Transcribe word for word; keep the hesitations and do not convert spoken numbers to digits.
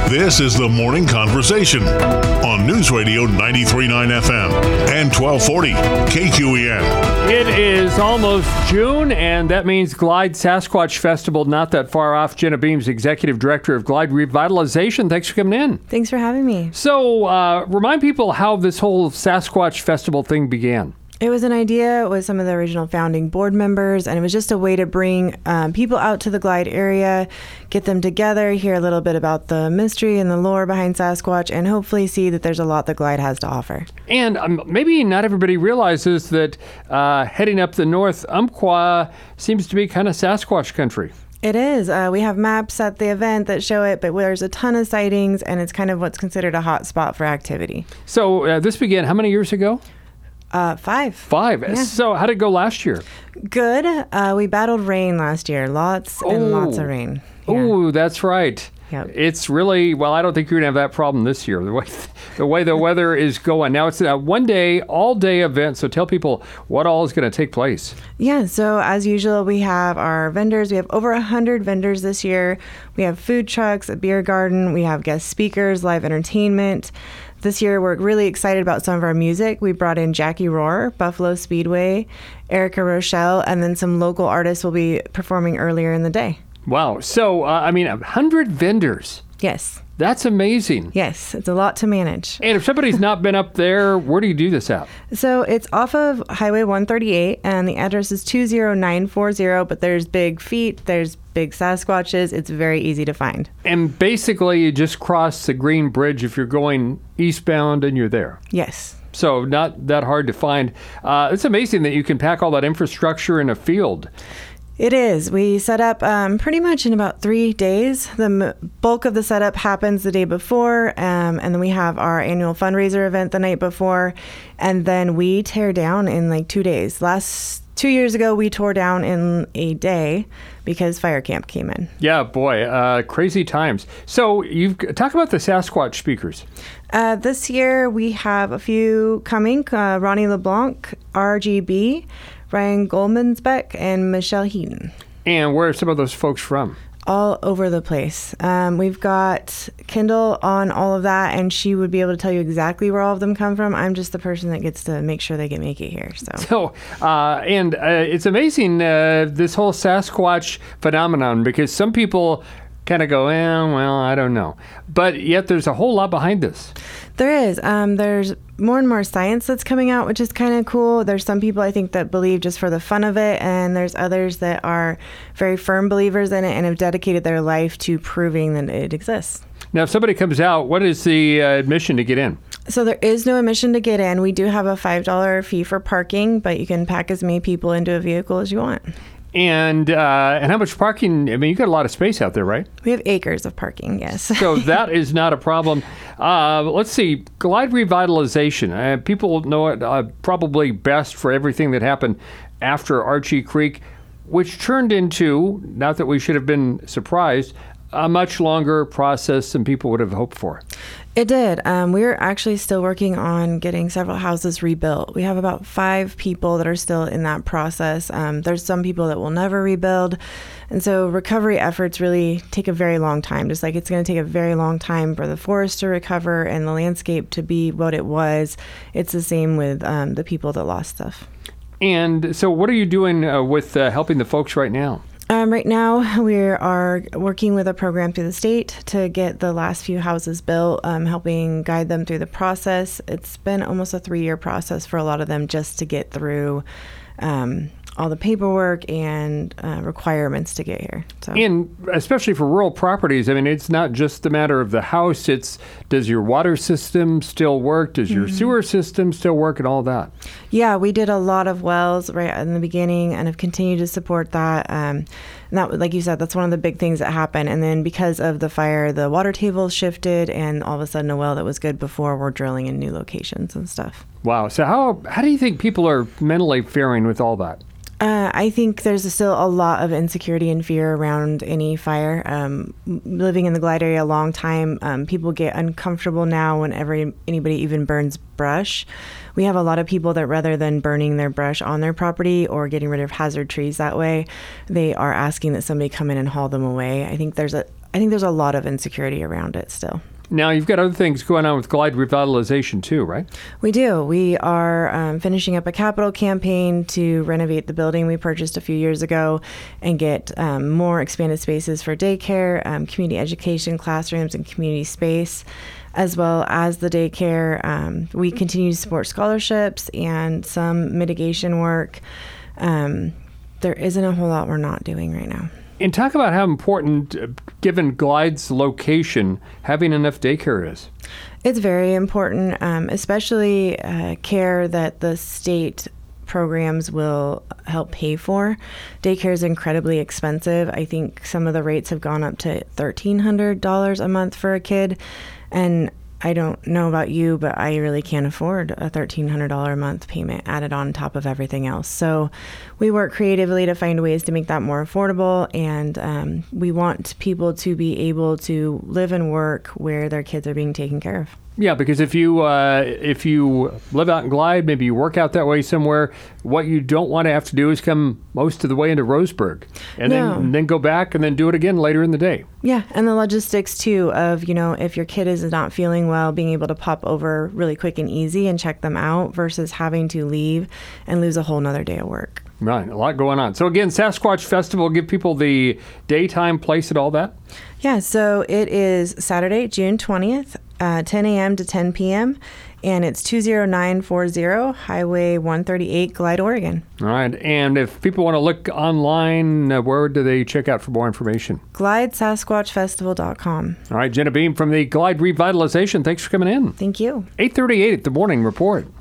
This is the Morning Conversation on News Radio ninety-three point nine F M and twelve forty K Q E N. It is almost June, and that means Glide Sasquatch Festival not that far off. Jenna Beams, Executive Director of Glide Revitalization. Thanks for coming in. Thanks for having me. So, uh, remind people how this whole Sasquatch Festival thing began. It was an idea with some of the original founding board members, and it was just a way to bring um, people out to the Glide area, get them together, hear a little bit about the mystery and the lore behind Sasquatch, and hopefully see that there's a lot that Glide has to offer. And um, maybe not everybody realizes that uh, heading up the north, Umpqua seems to be kind of Sasquatch country. It is. Uh, we have maps at the event that show it, but there's a ton of sightings, and it's kind of what's considered a hot spot for activity. So uh, this began how many years ago? Uh, five. Five. Yeah. So how did it go last year? Good. Uh, we battled rain last year. Lots and oh. lots of rain. Yeah. Oh, that's right. Yep. It's really, well, I don't think you're going to have that problem this year, the way the, way the weather is going. Now, it's a one-day, all-day event, so tell people what all is going to take place. Yeah, so as usual, we have our vendors. We have over one hundred vendors this year. We have food trucks, a beer garden. We have guest speakers, live entertainment. This year, we're really excited about some of our music. We brought in Jackie Rohr, Buffalo Speedway, Erica Rochelle, and then some local artists will be performing earlier in the day. Wow. So, uh, I mean, one hundred vendors. Yes. That's amazing. Yes, it's a lot to manage. And if somebody's not been up there, where do you do this at? So it's off of Highway one thirty-eight, and the address is two zero nine four zero, but there's big feet, there's big Sasquatches. It's very easy to find. And basically, you just cross the Green Bridge if you're going eastbound, and you're there. Yes. So not that hard to find. Uh, it's amazing that you can pack all that infrastructure in a field. It is. We set up um, pretty much in about three days. The m- bulk of the setup happens the day before, um, and then we have our annual fundraiser event the night before, and then we tear down in like two days. Last two years ago, we tore down in a day because fire camp came in. Yeah, boy, uh, crazy times. So you've talk about the Sasquatch speakers. Uh, this year, we have a few coming. Uh, Ronnie LeBlanc, R G B, Ryan Goldmansbeck, and Michelle Heaton. And where are some of those folks from? All over the place. Um, we've got Kendall on all of that, and she would be able to tell you exactly where all of them come from. I'm just the person that gets to make sure they get make it here. So, so uh, and uh, it's amazing, uh, this whole Sasquatch phenomenon, because some people kind of go, eh, well, I don't know. But yet there's a whole lot behind this. There is. Um, there's more and more science that's coming out, which is kind of cool. There's some people, I think, that believe just for the fun of it, and there's others that are very firm believers in it and have dedicated their life to proving that it exists. Now, if somebody comes out, what is the uh, admission to get in? So there is no admission to get in. We do have a five dollars fee for parking, but you can pack as many people into a vehicle as you want. And uh, and how much parking? I mean, you got a lot of space out there, right? We have acres of parking, yes. So that is not a problem. Uh, let's see, Glide Revitalization. Uh, people know it uh, probably best for everything that happened after Archie Creek, which turned into, not that we should have been surprised, a much longer process than people would have hoped for. It did. Um, we're actually still working on getting several houses rebuilt. We have about five people that are still in that process. Um, there's some people that will never rebuild. And so recovery efforts really take a very long time, just like it's going to take a very long time for the forest to recover and the landscape to be what it was. It's the same with um, the people that lost stuff. And so what are you doing uh, with uh, helping the folks right now? Um, right now, we are working with a program through the state to get the last few houses built, um, helping guide them through the process. It's been almost a three-year process for a lot of them just to get through um, all the paperwork and uh, requirements to get here. So. And especially for rural properties, I mean, it's not just the matter of the house. It's, does your water system still work? Does your mm-hmm. sewer system still work, and all that? Yeah, we did a lot of wells right in the beginning and have continued to support that. Um, and that, like you said, that's one of the big things that happened. And then because of the fire, the water table shifted, and all of a sudden a well that was good before, we're drilling in new locations and stuff. Wow. So how how do you think people are mentally faring with all that? Uh, I think there's still a lot of insecurity and fear around any fire. Um, living in the Glide area a long time, um, people get uncomfortable now whenever anybody even burns brush. We have a lot of people that rather than burning their brush on their property or getting rid of hazard trees that way, they are asking that somebody come in and haul them away. I think there's a, I think there's a lot of insecurity around it still. Now, you've got other things going on with Glide Revitalization too, right? We do. We are um, finishing up a capital campaign to renovate the building we purchased a few years ago and get um, more expanded spaces for daycare, um, community education, classrooms, and community space, as well as the daycare. Um, we continue to support scholarships and some mitigation work. Um, there isn't a whole lot we're not doing right now. And talk about how important, uh, given Glide's location, having enough daycare is. It's very important, um, especially uh, care that the state programs will help pay for. Daycare is incredibly expensive. I think some of the rates have gone up to thirteen hundred dollars a month for a kid. And I don't know about you, but I really can't afford a thirteen hundred dollars a month payment added on top of everything else. So we work creatively to find ways to make that more affordable. And um, we want people to be able to live and work where their kids are being taken care of. Yeah, because if you uh, if you live out in Glide, maybe you work out that way somewhere, what you don't want to have to do is come most of the way into Roseburg and No. then and then go back and then do it again later in the day. Yeah, and the logistics too of, you know, if your kid is not feeling well, being able to pop over really quick and easy and check them out versus having to leave and lose a whole nother day of work. Right, a lot going on. So again, Sasquatch Festival, give people the daytime, place, and all that. Yeah, so it is Saturday, June twentieth, uh, ten a.m. to ten p.m., and it's two oh nine forty Highway one thirty-eight, Glide, Oregon. All right, and if people want to look online, uh, where do they check out for more information? glide sasquatch festival dot com. All right, Jenna Beam from the Glide Revitalization, thanks for coming in. Thank you. eight thirty-eight at the Morning Report.